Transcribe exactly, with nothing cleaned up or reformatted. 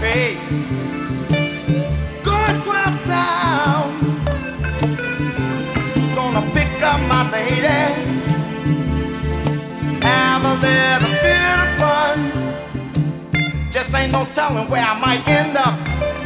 way. Going across town, gonna pick up my lady, have a little bit of fun. Just ain't no telling where I might end up.